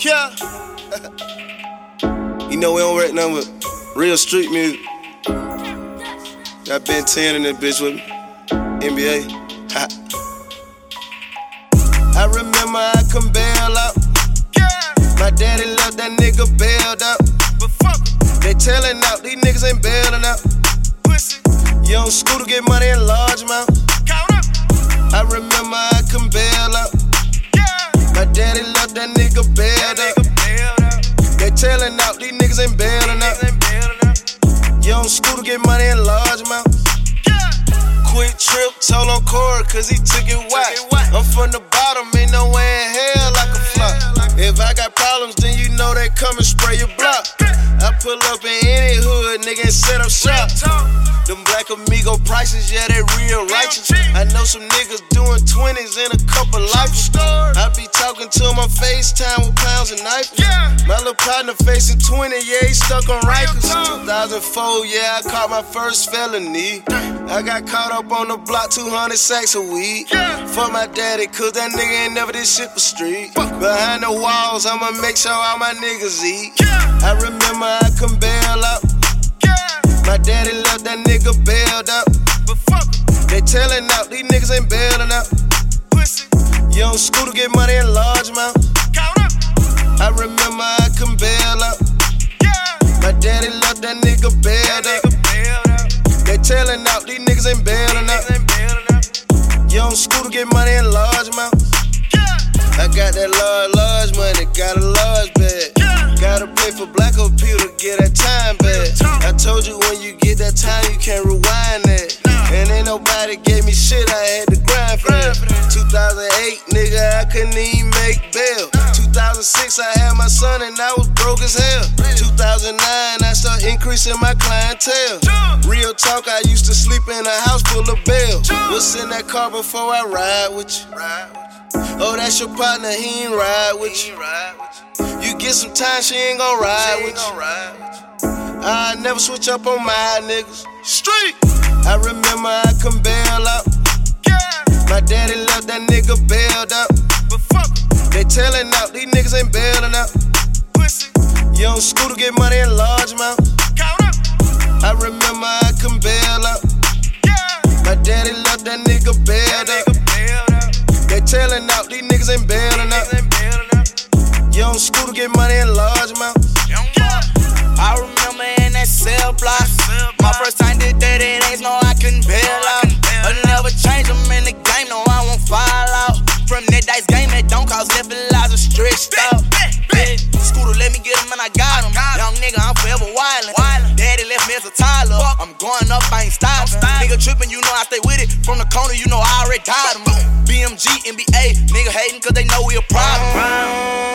Yeah. You know we don't rap nothing but real street music. Got Ben 10 in this bitch with me. NBA. Ha. I remember I couldn't bail out. My daddy left that nigga bailed out. But fuck em. They tellin' out, these niggas ain't bailing out. Pussy. Young Scooter get money in large amounts. Count up. I remember I couldn't bail out. My daddy left that nigga bailed out. They tellin' out, these niggas ain't bailing out. Young Scooter get money in large amounts. Quick trip, told on Corey, cause he took it whack. I'm from the bottom, ain't no way in hell I can fly. If I got problems, then you know they come and spray your block. I pull up in any hood, nigga, and set up shop. Them Black Amigo prices, yeah, they real righteous. I know some niggas doing 20s in a couple life. I be talking to him on FaceTime with pounds and knives. My little partner facing 20, yeah, he stuck on Rikers. 2004, yeah, I caught my first felony. I got caught up on the block, 200 sacks of weed. Fuck my daddy, cause that nigga ain't never did shit for street. Behind the walls, I'ma make sure all my niggas eat. I remember I couldn't bail out. My daddy left that nigga bailed out. But fuck em. They tellin' out, these niggas ain't bailing out. Pussy. Young Scooter get money in large amounts. Count up. I remember I couldn't bail out. My daddy left that nigga bailed out. They tellin' out, these niggas ain't bailing out. Young Scooter get money in large amounts. I got that large money, got a large bag. Gotta pay for Black Appeal to get that time back. I told you when you get that time, you can't rewind that. And ain't nobody gave me shit, I had to grind for that. 2008, nigga, I couldn't even make bail. 2006, I had my son and I was broke as hell. 2009, I started increasing my clientele. Real talk, I used to sleep in a house full of bail. What's in that car before I ride with you? Oh, that's your partner, he ain't ride with you. You get some time, she ain't gon' ride with you. I never switch up on my niggas. Street. I remember I couldn't bail out. My daddy left that nigga bailed out. But fuck em. They tellin' out, these niggas ain't bailing out. Pussy. Young Scooter get money in large amounts. Count up. I remember I couldn't bail out. My daddy left that nigga bailed out. They tellin' out, these niggas ain't bailing out. Young Scooter get money in large amounts. I remember in that cell block. My first time did that, it ain't no I couldn't bail out. I never change them in the game, no I won't fall out. From that dice game that don't cause left stretched out. Scooter let me get him and I got him. Young nigga, I'm forever wildin'. Daddy left me as a toddler. I'm going up, I ain't stopping. Nigga trippin', you know I stay with it. From the corner, you know I already got him. BMG, NBA, nigga hatin' cause they know we a problem.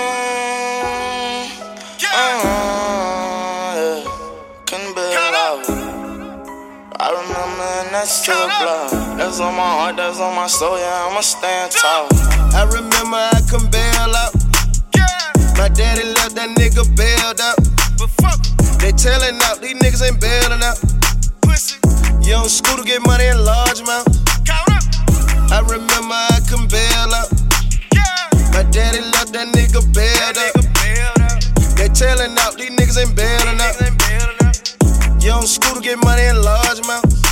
Couldn't bail out. I remember in that cell block. That's on my heart, that's on my soul, yeah, I'ma stand tall. I remember I couldn't bail out. My daddy left that nigga bailed out. But fuck em. They tellin' out, these niggas ain't bailing out. Pussy. Young Scooter get money in large amounts. Count up. I remember I couldn't bail out. My daddy left that nigga bailed out. They tellin' out, these niggas ain't bailing out. Young Scooter get money in large amounts.